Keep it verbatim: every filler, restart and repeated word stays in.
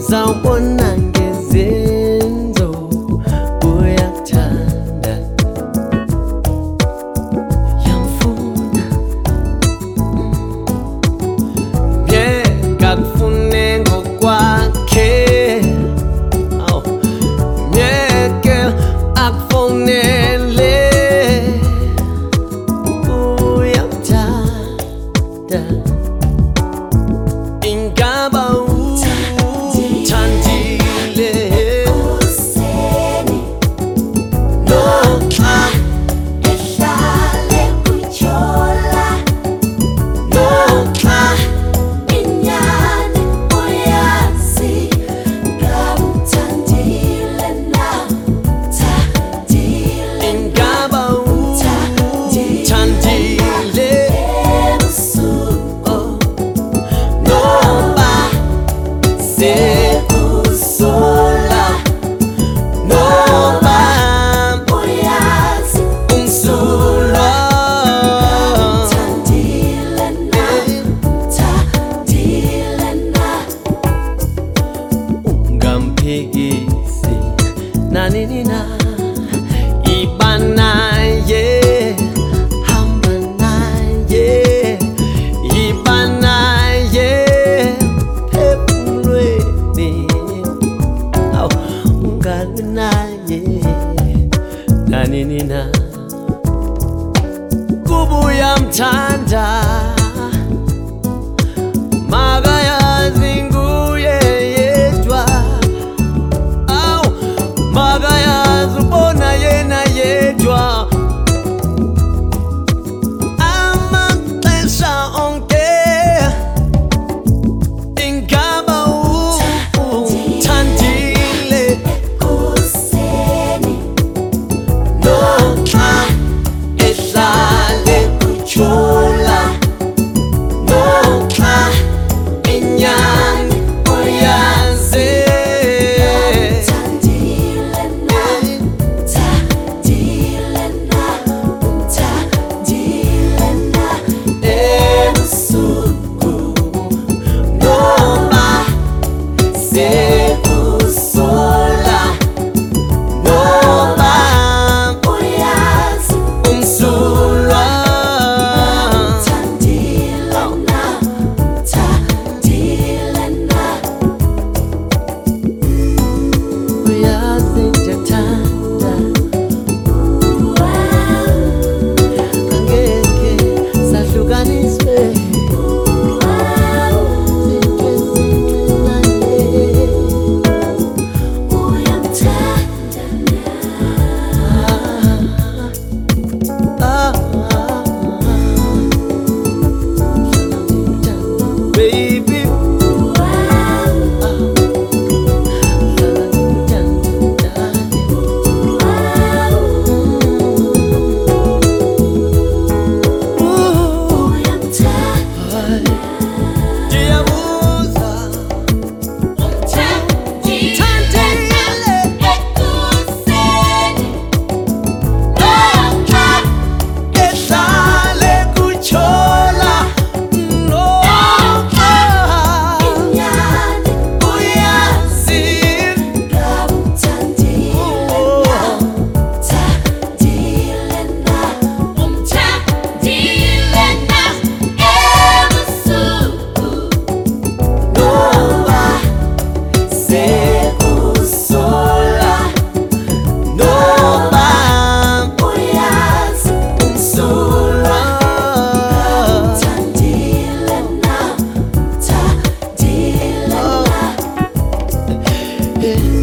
uzawubona ngezenzo uyakuthanda yamfuna myeka kufune ngokwakhe myeke akufonele uyakuthanda ingaba uthandile noma ehlale kutshola noma inyani uyazi ngabe uthandile na uthandile ingaba uthandile ebusuku noma sekusola noma uyazi umsulwa uthandile na uthandile na ungamphikisi nanini na iba naye hamba naye iba naye phefumulweni awu ungalwi naye nanini na kuba uyamthanda makayazi nguye yedwa awu makayazi ubona yena yedwa amaxesha onke ingaba uthandile kuseni noma ehlale kutshola noma inyani uyazi uthandile na uthandile na uthandile na ebusuku noma sekusola noma uyazi umsulwa uthandile na uthandile na uyazi ngiyakuthanda angeke sahlukaniswe zinto ezincinane uyamthanda ah, ah, baby uthandile na uthandile na yeah.